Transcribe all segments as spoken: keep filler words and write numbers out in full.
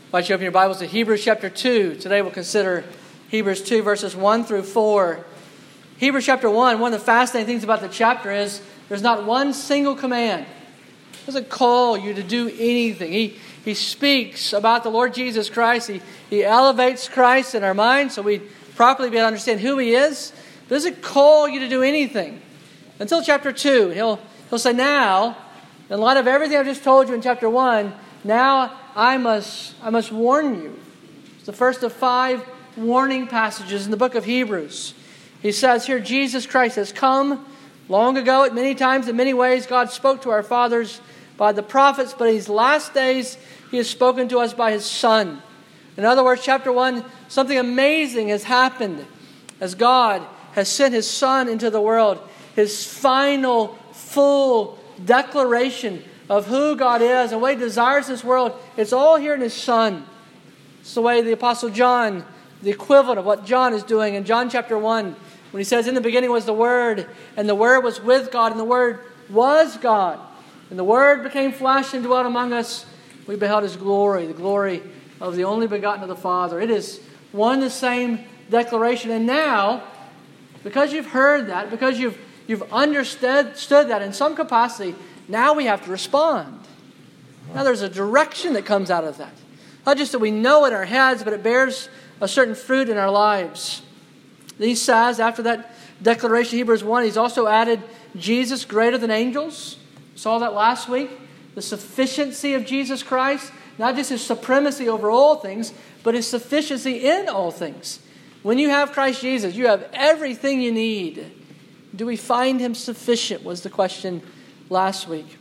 Why don't you open your Bibles to Hebrews chapter two. Today we'll consider Hebrews two, verses one through four. Hebrews chapter one, one of the fascinating things about the chapter is there's not one single command. He doesn't call you to do anything. He, he speaks about the Lord Jesus Christ. He, he elevates Christ in our minds so we properly be able to understand who He is. He doesn't call you to do anything until chapter two. He'll, he'll say, now, in light of everything I've just told you in chapter one, now I must, I must warn you. It's the first of five warning passages in the book of Hebrews. He says here, Jesus Christ has come long ago. At many times, in many ways, God spoke to our fathers by the prophets, but in these last days, He has spoken to us by His Son. In other words, chapter one, something amazing has happened as God has sent His Son into the world. His final, full declaration of who God is and what He desires in this world. It's all here in His Son. It's the way the Apostle John, the equivalent of what John is doing in John chapter one, when he says, in the beginning was the Word, and the Word was with God, and the Word was God. And the Word became flesh and dwelt among us. We beheld His glory, the glory of the only begotten of the Father. It is one and the same declaration. And now, because you've heard that, because you've, you've understood stood that in some capacity, now we have to respond. Now there's a direction that comes out of that. Not just that we know in our heads, but it bears a certain fruit in our lives. He says, after that declaration, Hebrews one, he's also added Jesus greater than angels. We saw that last week. The sufficiency of Jesus Christ, not just His supremacy over all things, but His sufficiency in all things. When you have Christ Jesus, you have everything you need. Do we find Him sufficient, was the question last week.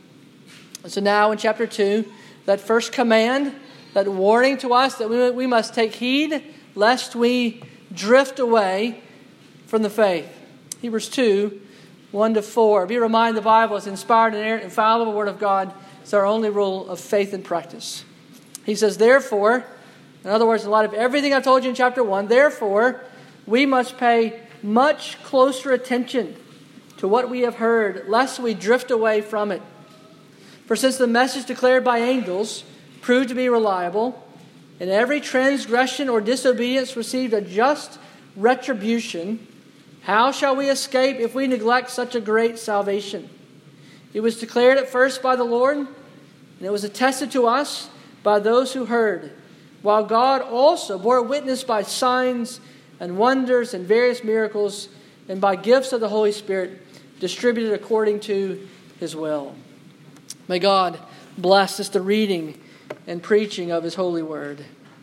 So now in chapter two, that first command, that warning to us that we, we must take heed lest we drift away from the faith. Hebrews two, one to four. Be reminded the Bible is inspired and inerrant, infallible Word of God. It's our only rule of faith and practice. He says, therefore, in other words, in light of everything I told you in chapter one, therefore, we must pay much closer attention to what we have heard, lest we drift away from it. For since the message declared by angels proved to be reliable, and every transgression or disobedience received a just retribution, how shall we escape if we neglect such a great salvation? It was declared at first by the Lord, and it was attested to us by those who heard, while God also bore witness by signs and wonders and various miracles, and by gifts of the Holy Spirit distributed according to His will. May God bless us the reading and preaching of His holy word.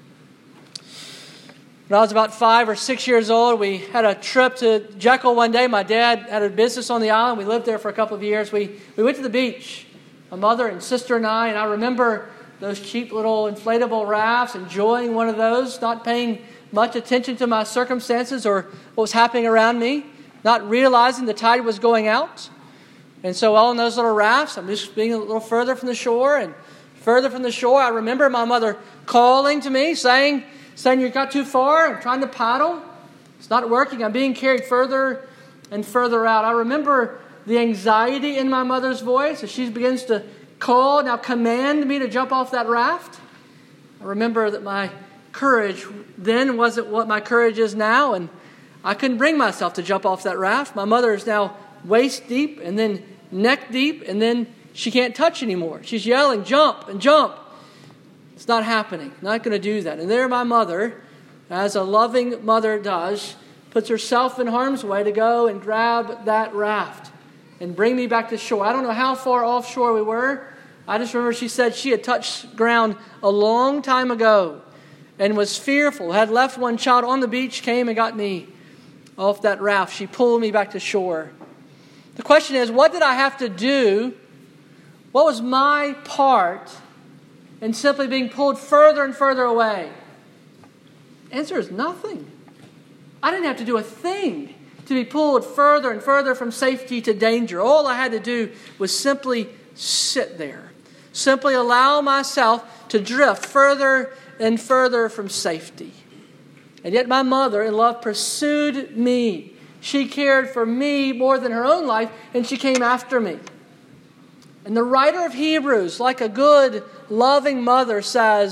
When I was about five or six years old, we had a trip to Jekyll one day. My dad had a business on the island. We lived there for a couple of years. We, we went to the beach, my mother and sister and I, and I remember those cheap little inflatable rafts, enjoying one of those, not paying much attention to my circumstances or what was happening around me, not realizing the tide was going out. And so all in those little rafts, I'm just being a little further from the shore and further from the shore. I remember my mother calling to me, saying, saying, you got too far. I'm trying to paddle. It's not working. I'm being carried further and further out. I remember the anxiety in my mother's voice as she begins to call, now command me to jump off that raft. I remember that my courage then wasn't what my courage is now, and I couldn't bring myself to jump off that raft. My mother is now waist deep and then neck deep, and then she can't touch anymore. She's yelling, jump and jump. It's not happening. Not going to do that. And there my mother, as a loving mother does, puts herself in harm's way to go and grab that raft and bring me back to shore. I don't know how far offshore we were. I just remember she said she had touched ground a long time ago and was fearful, had left one child on the beach, came and got me off that raft. She pulled me back to shore. The question is, what did I have to do? What was my part in simply being pulled further and further away? The answer is nothing. I didn't have to do a thing to be pulled further and further from safety to danger. All I had to do was simply sit there. Simply allow myself to drift further and further from safety. And yet my mother in love pursued me. She cared for me more than her own life, and she came after me. And the writer of Hebrews, like a good, loving mother, says,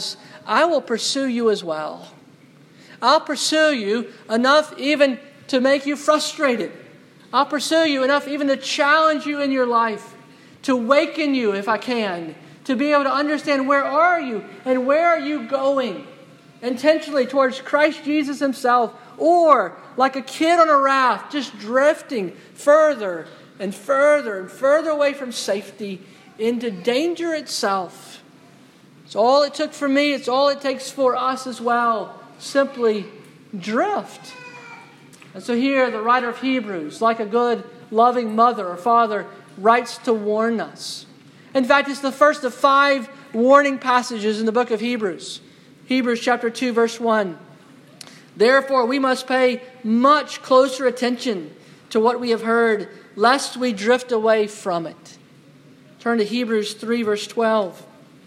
I will pursue you as well. I'll pursue you enough even to make you frustrated. I'll pursue you enough even to challenge you in your life, to waken you if I can, to be able to understand where are you and where are you going, intentionally towards Christ Jesus himself, or like a kid on a raft, just drifting further and further and further away from safety into danger itself. It's all it took for me. It's all it takes for us as well. Simply drift. And so here the writer of Hebrews, like a good loving mother or father, writes to warn us. In fact, it's the first of five warning passages in the book of Hebrews. Hebrews chapter two, verse one. Therefore, we must pay much closer attention to what we have heard, lest we drift away from it. Turn to Hebrews three, verse twelve.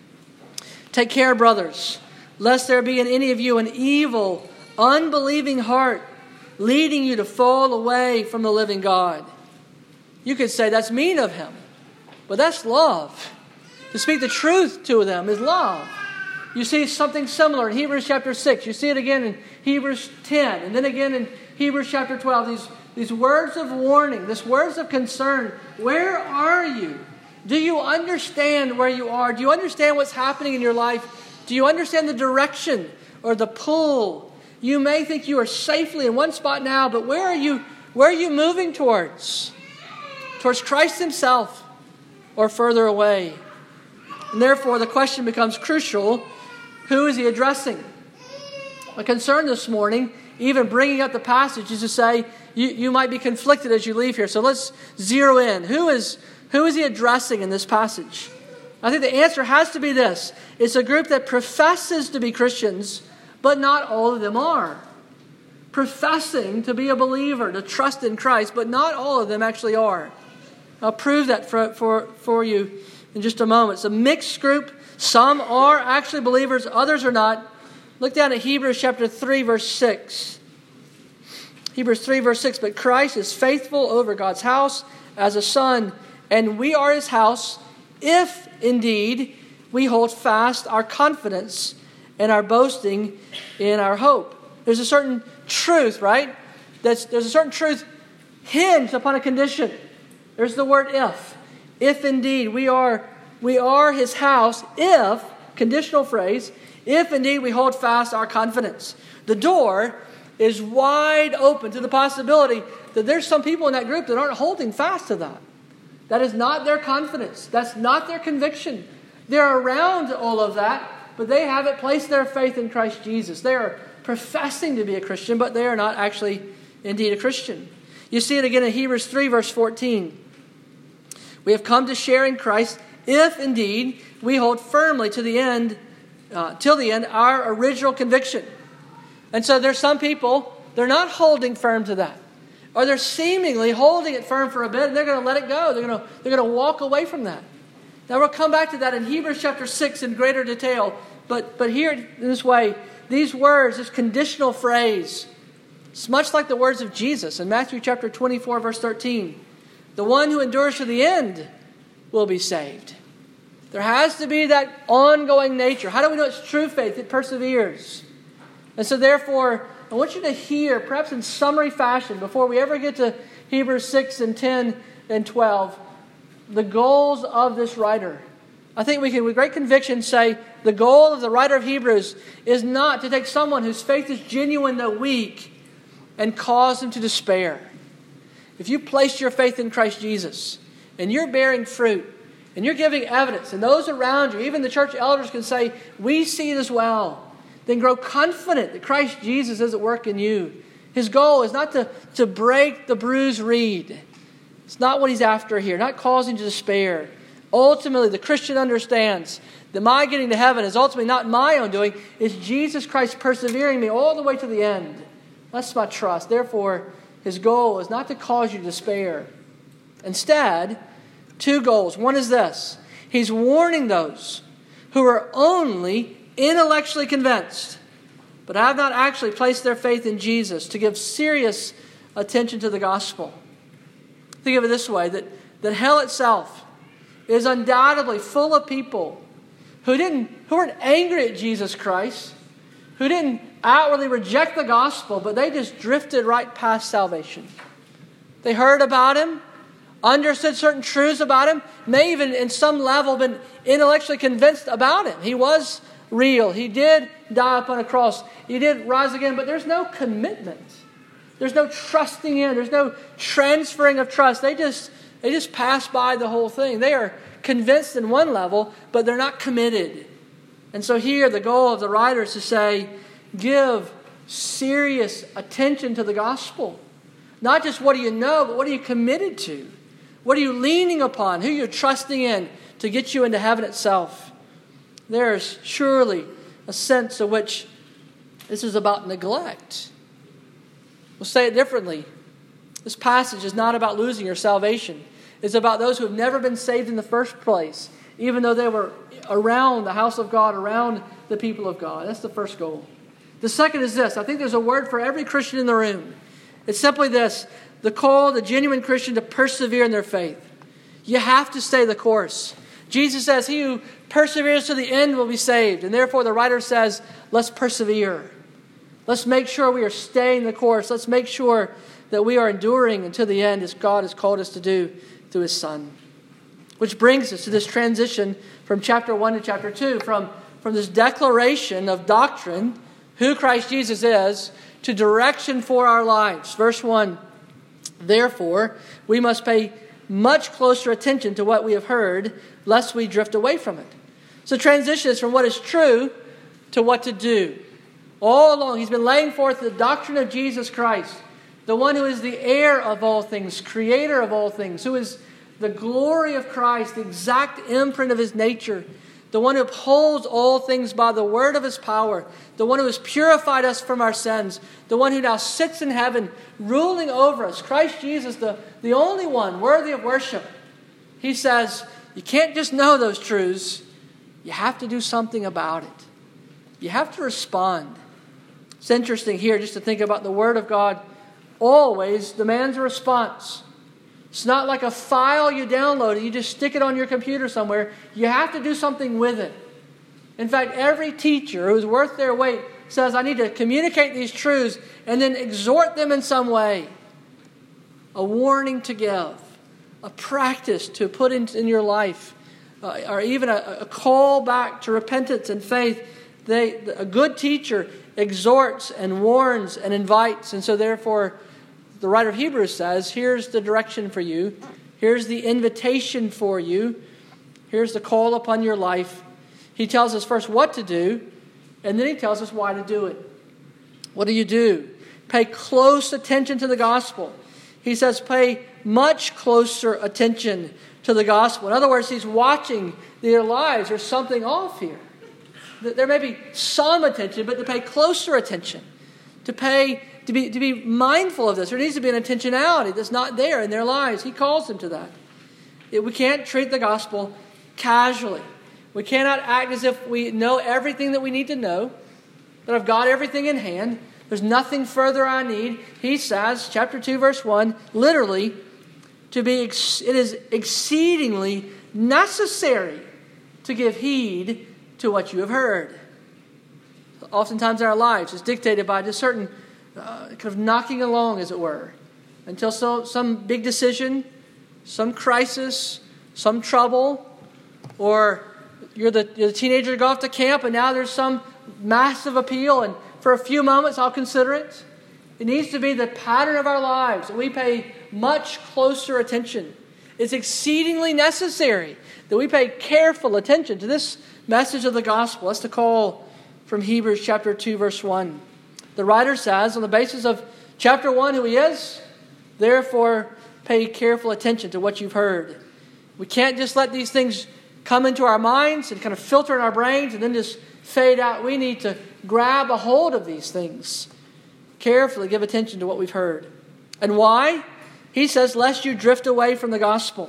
Take care, brothers, lest there be in any of you an evil, unbelieving heart, leading you to fall away from the living God. You could say that's mean of him, but that's love. To speak the truth to them is love. You see something similar in Hebrews chapter six. You see it again in Hebrews ten, and then again in Hebrews chapter twelve. These, these words of warning, these words of concern. Where are you? Do you understand where you are? Do you understand what's happening in your life? Do you understand the direction or the pull? You may think you are safely in one spot now, but where are you, where are you moving towards? Towards Christ himself or further away? And therefore, the question becomes crucial. Who is he addressing? My concern this morning, even bringing up the passage, is to say you, you might be conflicted as you leave here. So let's zero in. Who is, who is he addressing in this passage? I think the answer has to be this. It's a group that professes to be Christians, but not all of them are. Professing to be a believer, to trust in Christ, but not all of them actually are. I'll prove that for, for, for you in just a moment. It's a mixed group. Some are actually believers, others are not. Look down at Hebrews chapter three, verse six. Hebrews three, verse six. But Christ is faithful over God's house as a son, and we are his house, if indeed we hold fast our confidence and our boasting in our hope. There's a certain truth, right? That's, there's a certain truth hinged upon a condition. There's the word if. If indeed we are we are his house, if, conditional phrase, if indeed we hold fast our confidence. The door is wide open to the possibility that there's some people in that group that aren't holding fast to that. That is not their confidence. That's not their conviction. They're around all of that, but they haven't placed their faith in Christ Jesus. They are professing to be a Christian, but they are not actually indeed a Christian. You see it again in Hebrews three, verse fourteen. We have come to share in Christ if indeed we hold firmly to the end, uh, till the end, our original conviction. And so there's some people, they're not holding firm to that. Or they're seemingly holding it firm for a bit, and they're going to let it go. They're going to, they're going to walk away from that. Now we'll come back to that in Hebrews chapter six in greater detail. But, but here in this way, these words, this conditional phrase, it's much like the words of Jesus in Matthew chapter twenty-four, verse thirteen. The one who endures to the end will be saved. There has to be that ongoing nature. How do we know it's true faith? It perseveres. And so therefore, I want you to hear, perhaps in summary fashion, before we ever get to Hebrews six and ten and twelve, the goals of this writer. I think we can with great conviction say the goal of the writer of Hebrews is not to take someone whose faith is genuine though weak and cause them to despair. If you place your faith in Christ Jesus and you're bearing fruit and you're giving evidence and those around you, even the church elders can say, we see it as well, then grow confident that Christ Jesus is at work in you. His goal is not to, to break the bruised reed. It's not what he's after here, not causing to despair. Ultimately, the Christian understands that my getting to heaven is ultimately not my own doing. It's Jesus Christ persevering me all the way to the end. That's my trust. Therefore, his goal is not to cause you to despair. Instead, two goals. One is this. He's warning those who are only intellectually convinced, but have not actually placed their faith in Jesus, to give serious attention to the gospel. Think of it this way, that, that hell itself is undoubtedly full of people who didn't who weren't angry at Jesus Christ, who didn't outwardly reject the gospel, but they just drifted right past salvation. They heard about him, understood certain truths about him, may even in some level been intellectually convinced about him. He was real. He did die upon a cross. He did rise again, but there's no commitment. There's no trusting in. There's no transferring of trust. They just, they just pass by the whole thing. They are convinced in one level, but they're not committed. And so here the goal of the writer is to say, give serious attention to the gospel. Not just what do you know, but what are you committed to? What are you leaning upon? Who you're trusting in to get you into heaven itself? There's surely a sense in which this is about neglect. We'll say it differently. This passage is not about losing your salvation. It's about those who have never been saved in the first place, even though they were around the house of God, around the people of God. That's the first goal. The second is this. I think there's a word for every Christian in the room. It's simply this: the call of the genuine Christian to persevere in their faith. You have to stay the course. Jesus says, he who perseveres to the end will be saved. And therefore the writer says, let's persevere. Let's make sure we are staying the course. Let's make sure that we are enduring until the end as God has called us to do through his Son. Which brings us to this transition from chapter one to chapter two. From, from this declaration of doctrine, who Christ Jesus is, to direction for our lives. Verse one, therefore, we must pay much closer attention to what we have heard, lest we drift away from it. So transition is from what is true to what to do. All along, he's been laying forth the doctrine of Jesus Christ, the one who is the heir of all things, creator of all things, who is the glory of Christ, the exact imprint of his nature, the one who upholds all things by the word of his power, the one who has purified us from our sins, the one who now sits in heaven ruling over us, Christ Jesus, the, the only one worthy of worship. He says, you can't just know those truths, you have to do something about it. You have to respond. It's interesting here just to think about the Word of God always demands a response. It's not like a file you download and you just stick it on your computer somewhere. You have to do something with it. In fact, every teacher who's worth their weight says, I need to communicate these truths and then exhort them in some way. A warning to give, a practice to put in, in your life, uh, or even a, a call back to repentance and faith. They, a good teacher exhorts and warns and invites. And so therefore, the writer of Hebrews says, here's the direction for you. Here's the invitation for you. Here's the call upon your life. He tells us first what to do, and then he tells us why to do it. What do you do? Pay close attention to the gospel. He says pay much closer attention to the gospel. In other words, he's watching their lives. There's something off here. There may be some attention, but to pay closer attention, to pay, to be, to be mindful of this. There needs to be an intentionality that's not there in their lives. He calls them to that. It, we can't treat the gospel casually. We cannot act as if we know everything that we need to know, that I've got everything in hand. There's nothing further I need. He says, chapter two, verse one, literally, to be ex- it is exceedingly necessary to give heed to what you have heard. Oftentimes in our lives, it's dictated by just certain uh, kind of knocking along, as it were, until so, some big decision, some crisis, some trouble, or you're the, you're the teenager to go off to camp and now there's some massive appeal, and for a few moments I'll consider it. It needs to be the pattern of our lives that we pay much closer attention. It's exceedingly necessary that we pay careful attention to this message of the gospel. That's the call from Hebrews chapter two, verse one. The writer says, on the basis of chapter one, who he is, therefore pay careful attention to what you've heard. We can't just let these things come into our minds and kind of filter in our brains and then just fade out. We need to grab a hold of these things. Carefully give attention to what we've heard. And why? He says, lest you drift away from the gospel.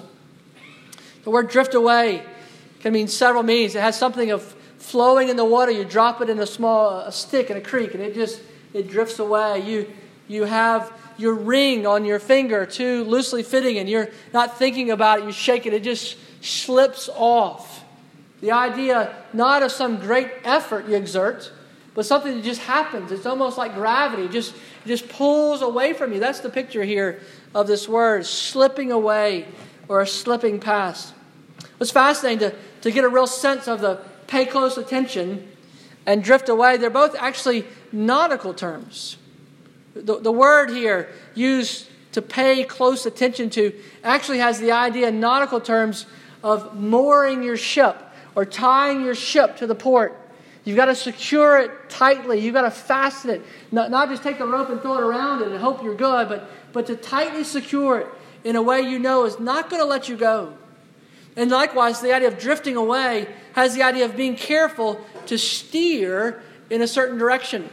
The word drift away can mean several meanings. It has something of flowing in the water. You drop it in a small a stick in a creek and it just it drifts away. You you have your ring on your finger too loosely fitting and you're not thinking about it. You shake it. It just slips off. The idea not of some great effort you exert, but something that just happens. It's almost like gravity. It just, it just pulls away from you. That's the picture here of this word, slipping away or slipping past. It's fascinating to, to get a real sense of the pay close attention and drift away. They're both actually nautical terms. The, the word here used to pay close attention to actually has the idea in nautical terms of mooring your ship or tying your ship to the port. You've got to secure it tightly. You've got to fasten it. Not, not just take the rope and throw it around it and hope you're good, but, but to tightly secure it in a way you know is not going to let you go. And likewise, the idea of drifting away has the idea of being careful to steer in a certain direction.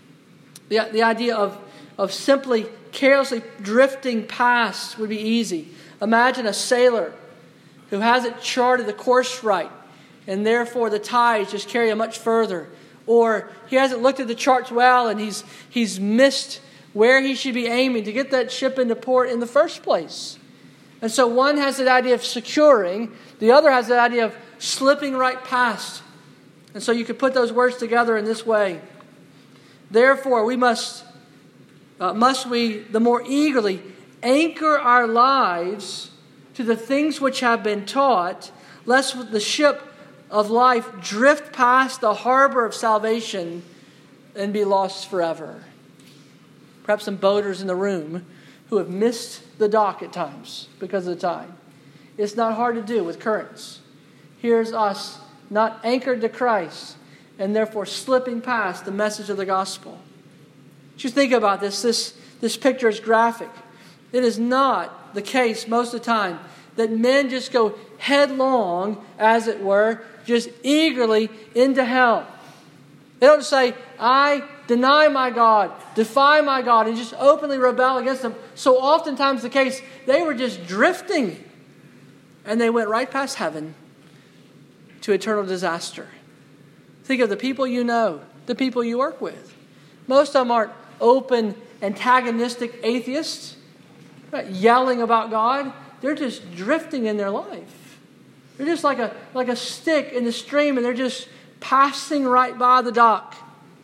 The, the idea of, of simply carelessly drifting past would be easy. Imagine a sailor who hasn't charted the course right, and therefore the tides just carry him much further. Or he hasn't looked at the charts well, and he's he's missed where he should be aiming to get that ship into port in the first place. And so one has the idea of securing, the other has the idea of slipping right past. And so you could put those words together in this way. Therefore, we must, uh, must we the more eagerly anchor our lives to the things which have been taught, lest the ship of life drift past the harbor of salvation and be lost forever. Perhaps some boaters in the room who have missed the dock at times because of the tide. It's not hard to do with currents. Here's us not anchored to Christ and therefore slipping past the message of the gospel. Just think about this. This, this picture is graphic. It is not the case most of the time that men just go headlong, as it were, just eagerly into hell. They don't say, I deny my God, defy my God, and just openly rebel against Him. So oftentimes the case, they were just drifting, and they went right past heaven to eternal disaster. Think of the people you know, the people you work with. Most of them aren't open, antagonistic atheists, right, yelling about God. They're just drifting in their life. They're just like a, like a stick in the stream, and they're just passing right by the dock,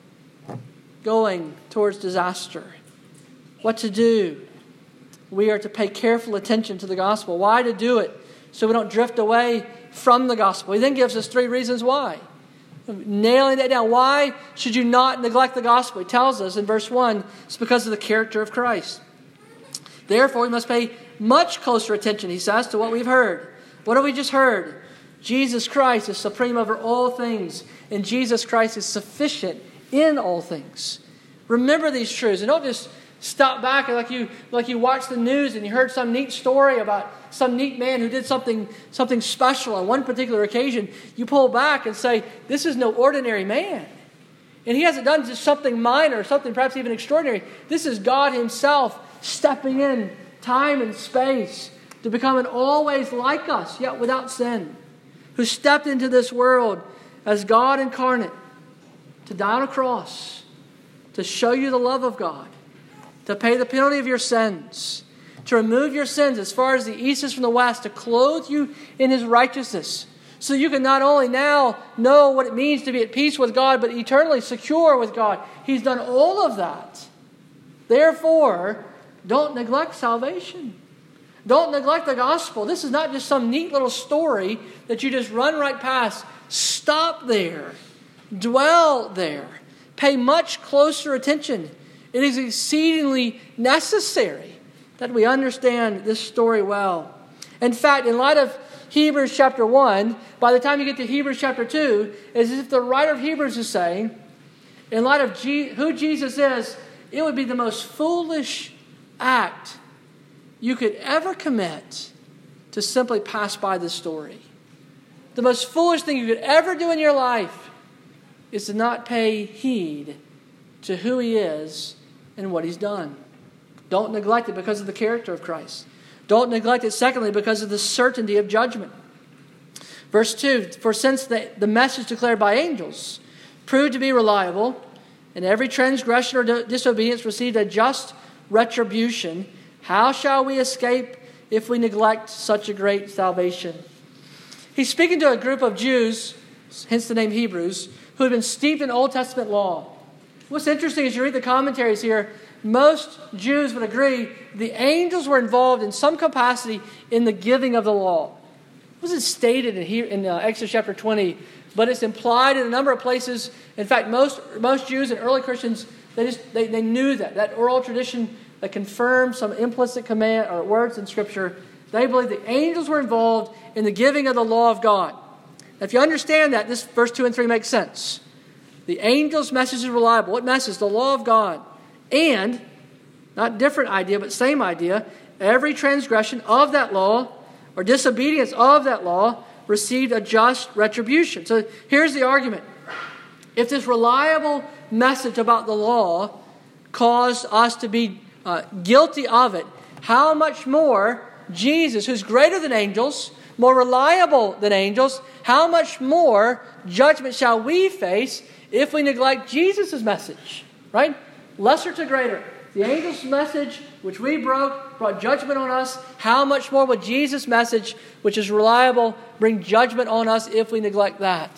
going towards disaster. What to do? We are to pay careful attention to the gospel. Why to do it? So we don't drift away from the gospel. He then gives us three reasons why. Nailing that down. Why should you not neglect the gospel? He tells us in verse one, it's because of the character of Christ. Therefore, we must pay much closer attention, he says, to what we've heard. What have we just heard? Jesus Christ is supreme over all things, and Jesus Christ is sufficient in all things. Remember these truths, and don't just stop back and like you like you watch the news and you heard some neat story about some neat man who did something something special on one particular occasion. You pull back and say, this is no ordinary man. And he hasn't done just something minor, something perhaps even extraordinary. This is God Himself stepping in time and space to become an always like us, yet without sin, who stepped into this world as God incarnate to die on a cross, to show you the love of God, to pay the penalty of your sins, to remove your sins as far as the east is from the west, to clothe you in His righteousness, so you can not only now know what it means to be at peace with God, but eternally secure with God. He's done all of that. Therefore, don't neglect salvation. Don't neglect the gospel. This is not just some neat little story that you just run right past. Stop there. Dwell there. Pay much closer attention. It is exceedingly necessary that we understand this story well. In fact, in light of Hebrews chapter one, by the time you get to Hebrews chapter two, it's as if the writer of Hebrews is saying, in light of G- who Jesus is, it would be the most foolish act you could ever commit to simply pass by this story. The most foolish thing you could ever do in your life is to not pay heed to who He is and what He's done. Don't neglect it because of the character of Christ. Don't neglect it, secondly, because of the certainty of judgment. Verse two, for since the, the message declared by angels proved to be reliable, and every transgression or di- disobedience received a just retribution, how shall we escape if we neglect such a great salvation? He's speaking to a group of Jews, hence the name Hebrews, who had been steeped in Old Testament law. What's interesting is you read the commentaries here, most Jews would agree the angels were involved in some capacity in the giving of the law. It wasn't stated in, here, in uh, Exodus chapter twenty, but it's implied in a number of places. In fact, most most Jews and early Christians, they just they, they knew that. That oral tradition that confirmed some implicit command or words in Scripture, they believed the angels were involved in the giving of the law of God. Now, if you understand that, this verse two and three makes sense. The angel's message is reliable. What message? The law of God. And, not different idea, but same idea, every transgression of that law or disobedience of that law received a just retribution. So here's the argument. If this reliable message about the law caused us to be uh, guilty of it, how much more Jesus, who's greater than angels, more reliable than angels, how much more judgment shall we face if we neglect Jesus' message? Right? Lesser to greater. The angel's message, which we broke, brought judgment on us. How much more will Jesus' message, which is reliable, bring judgment on us if we neglect that?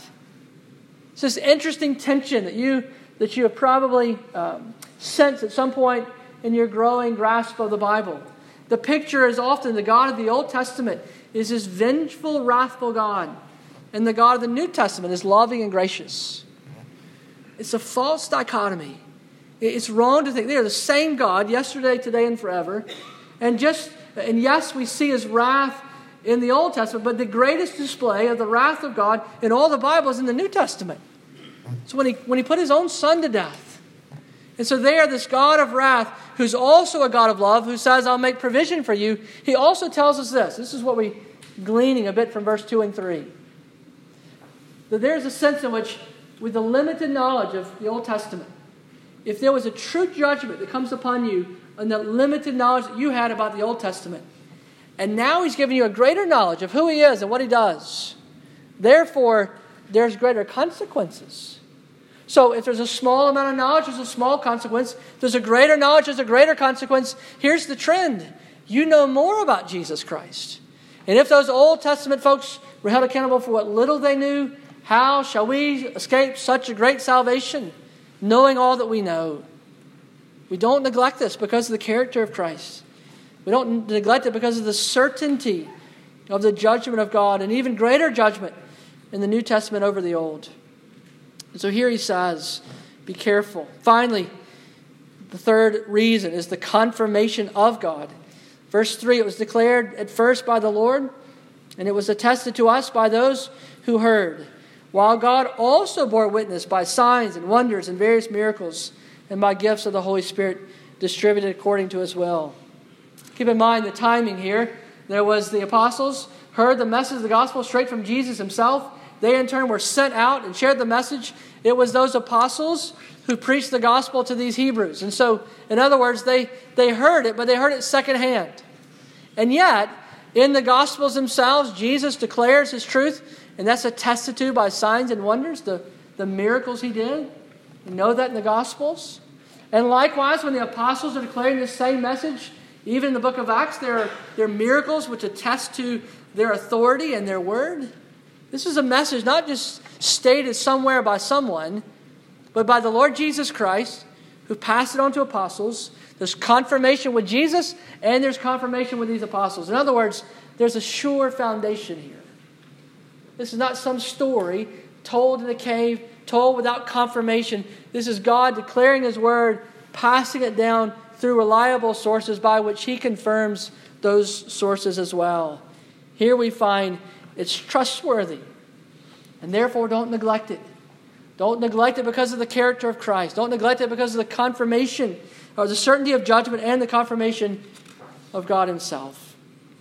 It's this interesting tension that you that you have probably um, sensed at some point in your growing grasp of the Bible. The picture is often the God of the Old Testament is this vengeful, wrathful God. And the God of the New Testament is loving and gracious. It's a false dichotomy. It's wrong to think they are the same God yesterday, today, and forever. And just and yes, we see His wrath in the Old Testament, but the greatest display of the wrath of God in all the Bible is in the New Testament. So when he when he put His own Son to death. And so there, this God of wrath, who's also a God of love, who says, I'll make provision for you, He also tells us this. This is what we're gleaning a bit from verse two and three. That there's a sense in which, with the limited knowledge of the Old Testament, if there was a true judgment that comes upon you and the limited knowledge that you had about the Old Testament, and now He's given you a greater knowledge of who He is and what He does, therefore, there's greater consequences. So if there's a small amount of knowledge, there's a small consequence. If there's a greater knowledge, there's a greater consequence. Here's the trend. You know more about Jesus Christ. And if those Old Testament folks were held accountable for what little they knew, how shall we escape such a great salvation? Knowing all that we know. We don't neglect this because of the character of Christ. We don't neglect it because of the certainty of the judgment of God, and even greater judgment in the New Testament over the Old. And so here he says, be careful. Finally, the third reason is the confirmation of God. Verse three, it was declared at first by the Lord, and it was attested to us by those who heard. While God also bore witness by signs and wonders and various miracles and by gifts of the Holy Spirit distributed according to His will. Keep in mind the timing here. There was the apostles, heard the message of the gospel straight from Jesus Himself. They in turn were sent out and shared the message. It was those apostles who preached the gospel to these Hebrews. And so, in other words, they, they heard it, but they heard it secondhand. And yet, in the Gospels themselves, Jesus declares His truth, and that's attested to by signs and wonders, the, the miracles He did. You know that in the Gospels. And likewise, when the apostles are declaring this same message, even in the book of Acts, there are, there are miracles which attest to their authority and their word. This is a message not just stated somewhere by someone, but by the Lord Jesus Christ, who passed it on to apostles. There's confirmation with Jesus, and there's confirmation with these apostles. In other words, there's a sure foundation here. This is not some story told in a cave, told without confirmation. This is God declaring His word, passing it down through reliable sources by which He confirms those sources as well. Here we find it's trustworthy, and therefore don't neglect it. Don't neglect it because of the character of Christ. Don't neglect it because of the confirmation or the certainty of judgment and the confirmation of God Himself.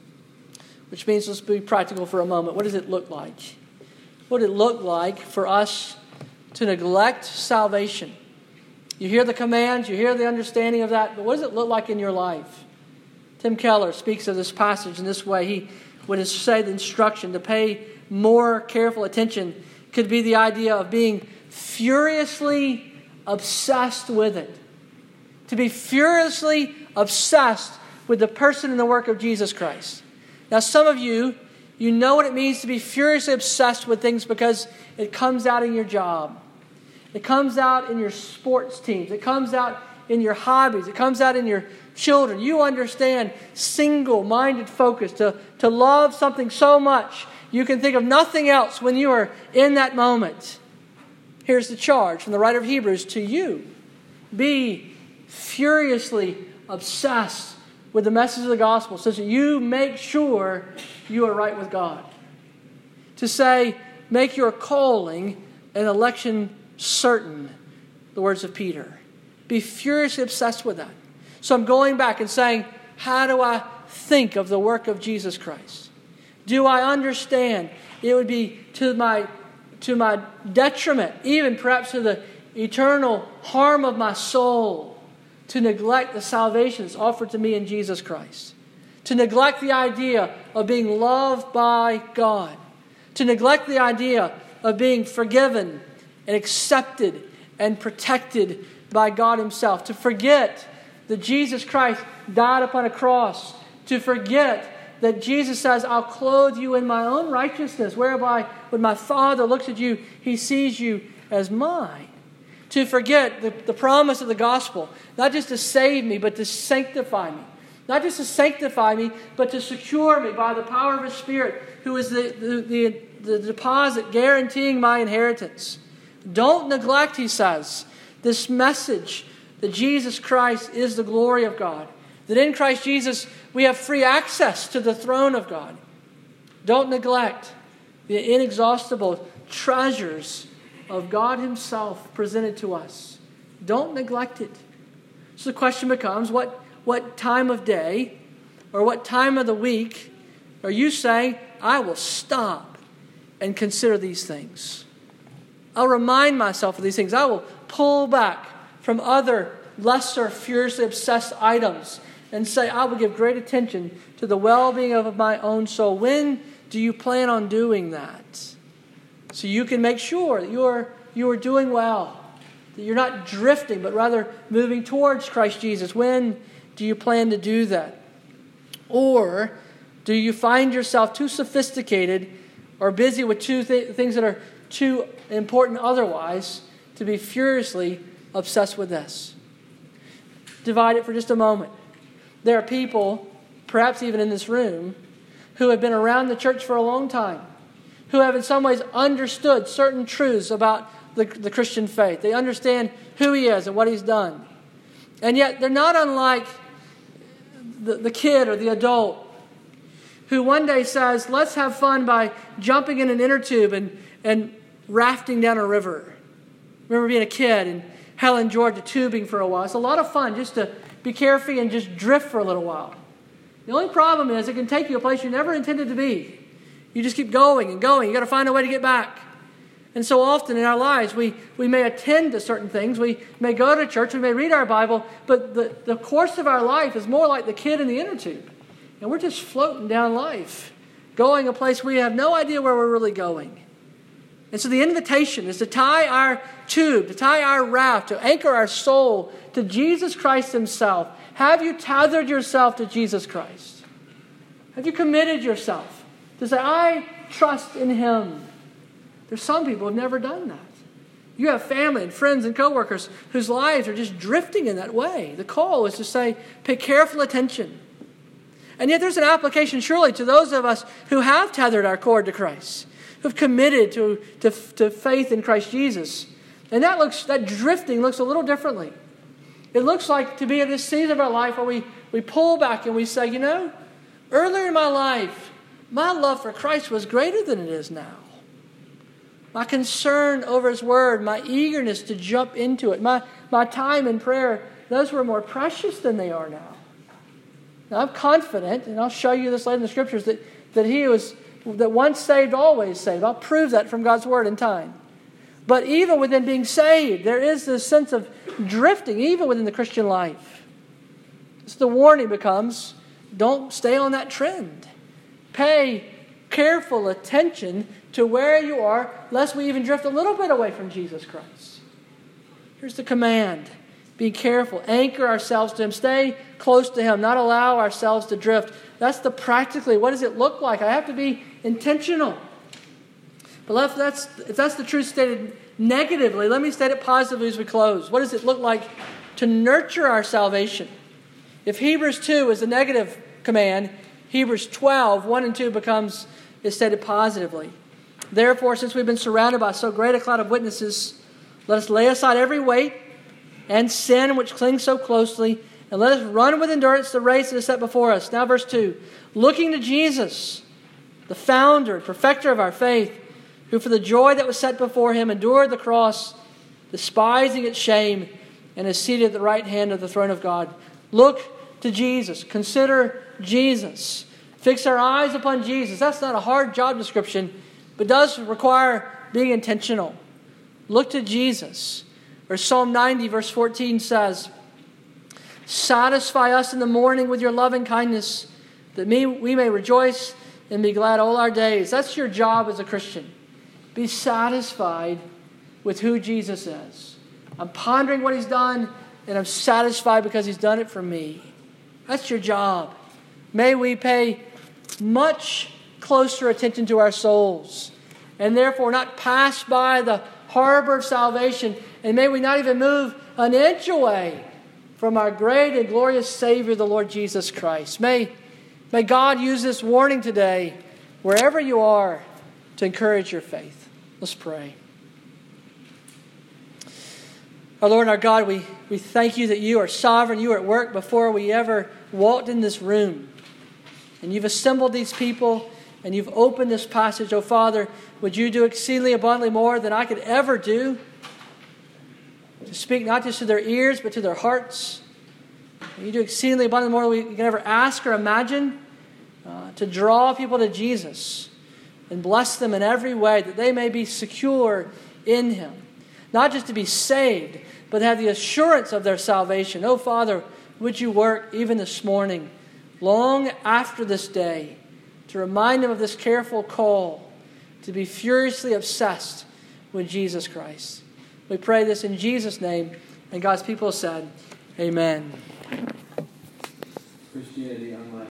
Which means, let's be practical for a moment. What does it look like? What does it look like for us to neglect salvation? You hear the commands, you hear the understanding of that, but what does it look like in your life? Tim Keller speaks of this passage in this way. He would say the instruction to pay more careful attention could be the idea of being furiously obsessed with it. To be furiously obsessed with the person and the work of Jesus Christ. Now, some of you, You know what it means to be furiously obsessed with things because it comes out in your job. It comes out in your sports teams. It comes out in your hobbies. It comes out in your children. You understand single-minded focus, to, to love something so much you can think of nothing else when you are in that moment. Here's the charge from the writer of Hebrews to you. Be furiously obsessed with the message of the gospel so that you make sure you are right with God. To say, make your calling and election certain, the words of Peter. Be furiously obsessed with that. So I'm going back and saying, how do I think of the work of Jesus Christ? Do I understand it would be to my, to my detriment, even perhaps to the eternal harm of my soul, to neglect the salvation that's offered to me in Jesus Christ? To neglect the idea of being loved by God. To neglect the idea of being forgiven and accepted and protected by God Himself. To forget that Jesus Christ died upon a cross. To forget that Jesus says, I'll clothe you in my own righteousness, whereby when my Father looks at you, He sees you as mine. To forget the, the promise of the gospel, not just to save me, but to sanctify me. Not just to sanctify me, but to secure me by the power of His Spirit, who is the, the, the, the deposit guaranteeing my inheritance. Don't neglect, he says, this message that Jesus Christ is the glory of God. That in Christ Jesus we have free access to the throne of God. Don't neglect the inexhaustible treasures of God Himself presented to us. Don't neglect it. So the question becomes, what, what time of day or what time of the week are you saying, I will stop and consider these things? I'll remind myself of these things. I will pull back from other lesser, furiously obsessed items and say, I will give great attention to the well-being of my own soul. When do you plan on doing that? So you can make sure that you are, you are doing well, that you're not drifting, but rather moving towards Christ Jesus. When do you plan to do that? Or do you find yourself too sophisticated or busy with two th- things that are too important otherwise to be furiously obsessed with this? Divide it for just a moment. There are people, perhaps even in this room, who have been around the church for a long time, who have in some ways understood certain truths about the, the Christian faith. They understand who He is and what He's done. And yet they're not unlike the, the kid or the adult who one day says, let's have fun by jumping in an inner tube and, and rafting down a river. Remember being a kid in Helen, Georgia, tubing for a while. It's a lot of fun just to be carefree and just drift for a little while. The only problem is it can take you a place you never intended to be. You just keep going and going. You've got to find a way to get back. And so often in our lives, we, we may attend to certain things. We may go to church. We may read our Bible. But the, the course of our life is more like the kid in the inner tube. And we're just floating down life, going a place we have no idea where we're really going. And so the invitation is to tie our tube, to tie our raft, to anchor our soul to Jesus Christ Himself. Have you tethered yourself to Jesus Christ? Have you committed yourself to say, I trust in Him? There's some people who have never done that. You have family and friends and coworkers whose lives are just drifting in that way. The call is to say, pay careful attention. And yet there's an application surely to those of us who have tethered our cord to Christ, who've committed to, to, to faith in Christ Jesus. And that looks that drifting looks a little differently. It looks like to be at this season of our life where we, we pull back and we say, you know, earlier in my life, my love for Christ was greater than it is now. My concern over His Word, my eagerness to jump into it, my, my time in prayer, those were more precious than they are now. Now I'm confident, and I'll show you this later in the Scriptures, that, that He was that once saved, always saved. I'll prove that from God's Word in time. But even within being saved, there is this sense of drifting, even within the Christian life. So the warning becomes, don't stay on that trend. Pay careful attention to where you are, lest we even drift a little bit away from Jesus Christ. Here's the command. be careful. Anchor ourselves to Him. Stay close to Him. Not allow ourselves to drift. That's the practically, what does it look like? I have to be intentional. But if that's, if that's the truth stated negatively, let me state it positively as we close. What does it look like to nurture our salvation? If Hebrews two is a negative command, Hebrews twelve, one and two becomes, is stated positively. Therefore, since we've been surrounded by so great a cloud of witnesses, let us lay aside every weight and sin which clings so closely, and let us run with endurance the race that is set before us. Now verse two, looking to Jesus, the founder and perfecter of our faith, who for the joy that was set before Him endured the cross, despising its shame, and is seated at the right hand of the throne of God. Look to Jesus. Consider Jesus. Fix our eyes upon Jesus. That's not a hard job description, but does require being intentional. Look to Jesus. Or Psalm ninety verse fourteen says, satisfy us in the morning with your loving kindness, that we may rejoice and be glad all our days. That's your job as a Christian. Be satisfied with who Jesus is. I'm pondering what He's done, and I'm satisfied because He's done it for me. That's your job. May we pay much closer attention to our souls, and therefore not pass by the harbor of salvation, and may we not even move an inch away from our great and glorious Savior, the Lord Jesus Christ. May, may God use this warning today, wherever you are, to encourage your faith. Let's pray. Our Lord and our God, we, we thank You that You are sovereign. You are at work before we ever walked in this room. And You've assembled these people, and You've opened this passage. Oh Father, would You do exceedingly abundantly more than I could ever do? To speak not just to their ears, but to their hearts. Would You do exceedingly abundantly more than we can ever ask or imagine, uh, to draw people to Jesus and bless them in every way, that they may be secure in Him. Not just to be saved, but have the assurance of their salvation. Oh Father, would You work even this morning, long after this day, to remind them of this careful call to be furiously obsessed with Jesus Christ. We pray this in Jesus' name, and God's people said, amen. Christianity unlike